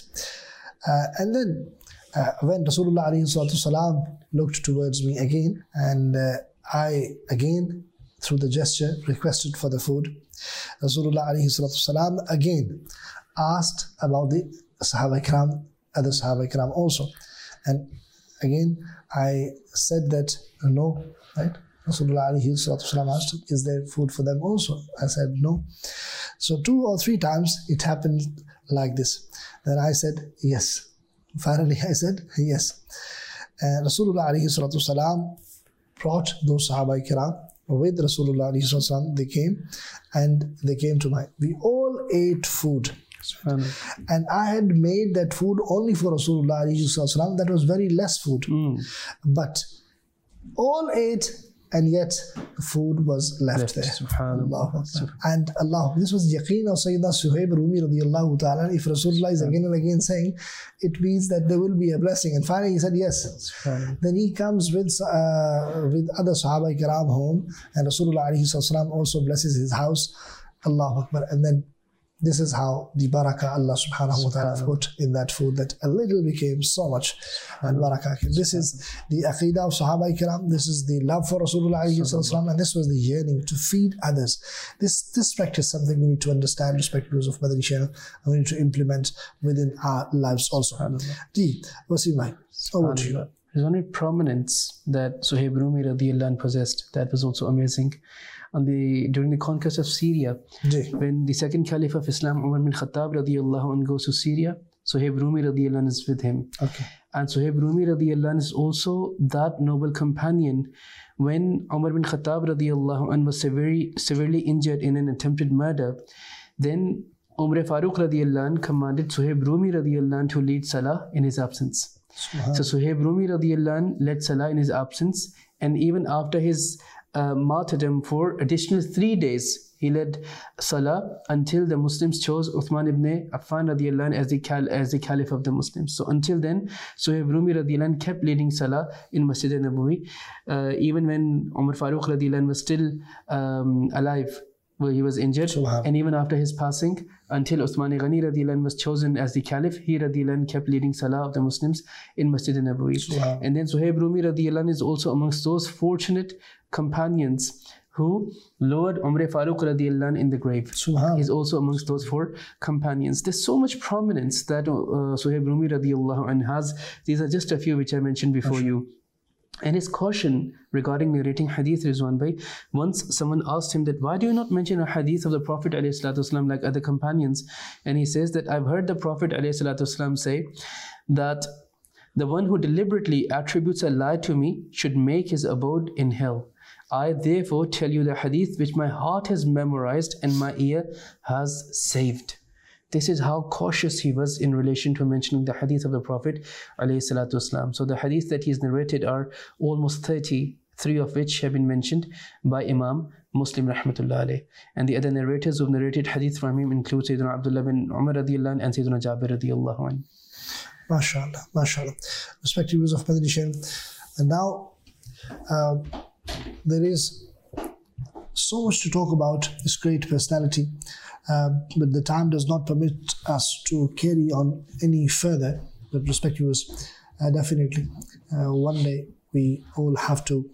And then when Rasulullah alayhi sallam looked towards me again, and I again, through the gesture, requested for the food, Rasulullah alayhi sallam again asked about the Sahaba Ikram, other Sahaba Ikram also. And again, I said that no, right? Rasulullah alayhi sallam asked, is there food for them also? I said no. So 2 or 3 times it happened like this. Then I said yes. Finally I said yes. And Rasulullah alayhi sallam brought those Sahaba Ikram with Rasulullah alayhi sallam. They came, and they came to we all ate food. And I had made that food only for Rasulullah alayhi sallam. That was very less food. But all ate, and yet the food was left there. SubhanAllah. And Allah, this was yaqeen of Sayyidina Suhaib Rumi radiyallahu ta'ala. If Rasulullah is again and again saying, it means that there will be a blessing. And finally he said yes. Then he comes with other Sahaba Kiram home, and Rasulullah alayhi sallam also blesses his house. Allahu Akbar. And then this is how the barakah Allah subhanahu wa ta'ala put in that food, that a little became so much. And barakah. This is the aqidah of Sahaba Kiram. This is the love for Rasulullah alayhi sallam, and this was the yearning to feed others. This practice is something we need to understand, respectful of Madani Channel, and we need to implement within our lives also. Wasim bhai, over to you. There's only prominence that Suhaib Rumi radiyallahu anh possessed that was also amazing. During the conquest of Syria, when the second Caliph of Islam, Umar bin Khattab radiyallahu anh, goes to Syria, Suhaib Rumi radiyallahu anh is with him. Okay. And Suhaib Rumi radiyallahu anh is also that noble companion when Umar bin Khattab radiyallahu anh was severely injured in an attempted murder. Then Umar Farooq radiyallahu anh commanded Suhaib Rumi radiyallahu anh to lead Salah in his absence. So Suhaib Rumi radiyallahu anh led Salah in his absence, and even after his martyrdom for additional 3 days, he led Salah until the Muslims chose Uthman ibn Affan radiyallahu anh as the Caliph of the Muslims. So until then, Suhaib Rumi radiyallahu anh kept leading Salah in Masjid al-Nabawi, even when Umar Farooq radiyallahu anh was still alive, where he was injured, and even after his passing, until Uthman Ghani radiyallahu anh was chosen as the Caliph, he radiyallahu anh kept leading Salah of the Muslims in Masjid al-Nabawi. And then Suhaib Rumi radiyallahu anh is also amongst those fortunate companions who lowered Umar Farooq radiyallahu anh in the grave. He's also amongst those 4 companions. There's so much prominence that Suhaib Rumi radiyallahu anh has. These are just a few which I mentioned before you. And his caution regarding narrating hadith, Rizwan bhai, once someone asked him that, why do you not mention a hadith of the Prophet ﷺ like other companions? And he says that, I've heard the Prophet ﷺ say that The one who deliberately attributes a lie to me should make his abode in hell. I therefore tell you the hadith which my heart has memorized and my ear has saved. This is how cautious he was in relation to mentioning the hadith of the Prophet ﷺ. So the hadith that he's narrated are almost 30, 3 of which have been mentioned by Imam Muslim rahmatullah alayh. And the other narrators who have narrated hadith from him include Sayyidina Abdullah bin Umar radiyallahu anhu and Sayyidina Jabir radiyallahu anhu. MashaAllah, MashaAllah. Respected viewers of Madani Channel. And now, there is so much to talk about this great personality, but the time does not permit us to carry on any further. But respected viewers, definitely, one day we all have to,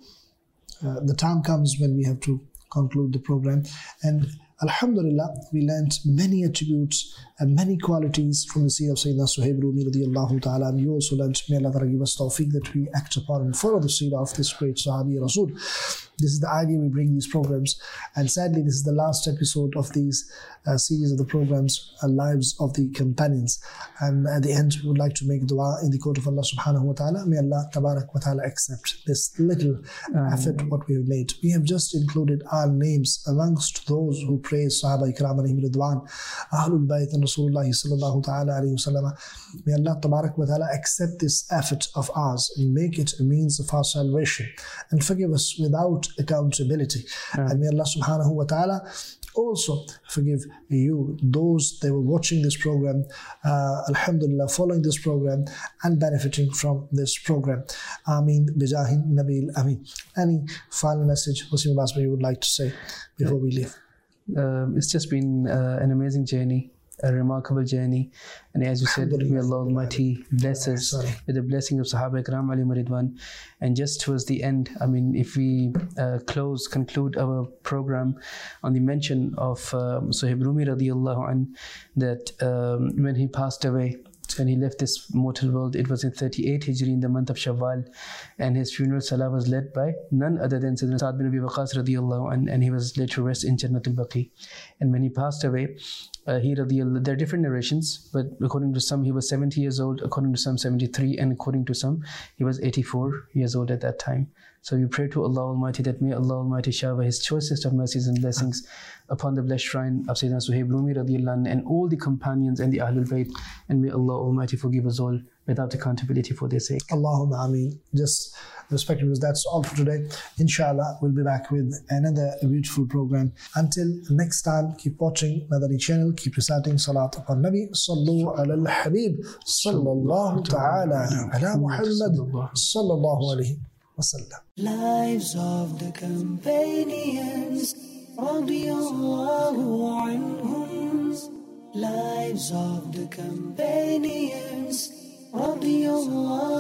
the time comes when we have to conclude the program. And Alhamdulillah, we learned many attributes and many qualities from the seerah of Sayyidina Suhaib Rumi radiyallahu ta'ala. And you also learned, may Allah give us tawfiq that we act upon and follow the seerah of this great Sahabi Rasul. This is the idea we bring these programs. And sadly, this is the last episode of these series of the programs, Lives of the Companions. And at the end, we would like to make dua in the court of Allah subhanahu wa ta'ala. May Allah tabarak wa ta'ala accept this little effort what we have made. We have just included our names amongst those who praise Sahaba Ikram alayhim ridwan, Ahlul Bayt and Rasulullah sallallahu ta'ala alayhi wa sallam. May Allah tabarak wa ta'ala accept this effort of ours and make it a means of our salvation and forgive us without accountability. And may Allah subhanahu wa ta'ala also forgive you, those that were watching this program, alhamdulillah, following this program and benefiting from this program. Ameen bijahi Nabil Ameen. Any final message, Wasim Abbas, you would like to say before we leave? It's just been an amazing journey, a remarkable journey, and as you said, may Allah Almighty bless us with the blessing of Sahaba Ikram alayhim ridwan. And just towards the end, I mean, if we conclude our program on the mention of Suhaib Rumi radiyallahu anhu, that when he passed away, when he left this mortal world, it was in 38 Hijri in the month of Shawwal, and his funeral salah was led by none other than Sayyidina Sa'd bin Abi Waqqas radiyallahu anhu, and he was laid to rest in Jannatul Baqi. And when he passed away, there are different narrations, but according to some he was 70 years old, according to some 73, and according to some he was 84 years old at that time. So we pray to Allah Almighty that may Allah Almighty shower His choicest of mercies and blessings upon the blessed shrine of Sayyidina Suhaib Rumi radiyallahu anh and all the companions and the Ahlul Bayt, and may Allah Almighty forgive us all without accountability for their sake. Allahumma ameen. Just respected viewers, that's all for today. Inshallah, we'll be back with another beautiful program. Until next time, keep watching Madani Channel, keep reciting Salat upon Nabi, Sallu ala al-Habib, Sallallahu ta'ala ala Muhammad, Sallallahu alayhi wa sallam. Lives of the companions, radiyallahu anhum. Lives of the companions, radiyallahu